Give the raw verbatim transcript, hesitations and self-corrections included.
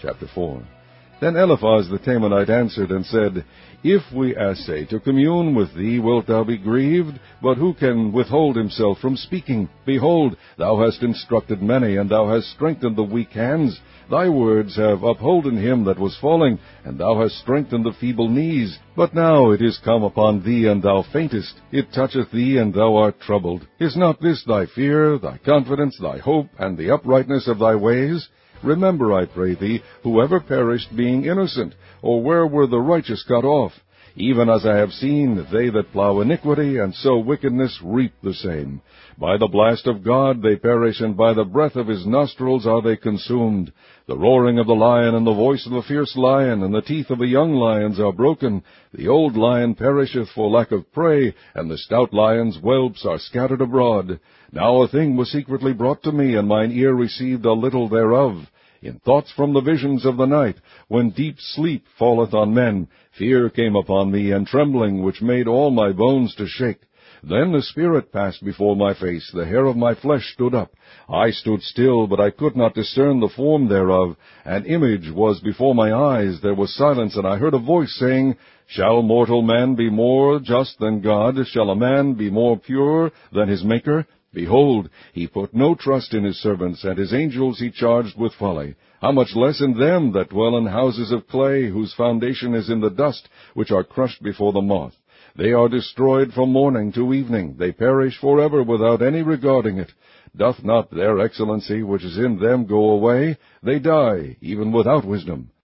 Chapter four. Then Eliphaz the Temanite answered and said, If we essay to commune with thee, wilt thou be grieved? But who can withhold himself from speaking? Behold, thou hast instructed many, and thou hast strengthened the weak hands. Thy words have upholden him that was falling, and thou hast strengthened the feeble knees. But now it is come upon thee, and thou faintest. It toucheth thee, and thou art troubled. Is not this thy fear, thy confidence, thy hope, and the uprightness of thy ways? Remember, I pray thee, whoever perished being innocent, or where were the righteous cut off? Even as I have seen, they that plow iniquity, and sow wickedness, reap the same. By the blast of God they perish, and by the breath of his nostrils are they consumed. The roaring of the lion, and the voice of the fierce lion, and the teeth of the young lions are broken. The old lion perisheth for lack of prey, and the stout lion's whelps are scattered abroad. Now a thing was secretly brought to me, and mine ear received a little thereof. In thoughts from the visions of the night, when deep sleep falleth on men, fear came upon me, and trembling, which made all my bones to shake. Then the Spirit passed before my face, the hair of my flesh stood up. I stood still, but I could not discern the form thereof. An image was before my eyes, there was silence, and I heard a voice saying, Shall mortal man be more just than God? Shall a man be more pure than his Maker? Behold, he put no trust in his servants, and his angels he charged with folly. How much less in them that dwell in houses of clay, whose foundation is in the dust, which are crushed before the moth. They are destroyed from morning to evening. They perish forever without any regarding it. Doth not their excellency which is in them go away? They die, even without wisdom.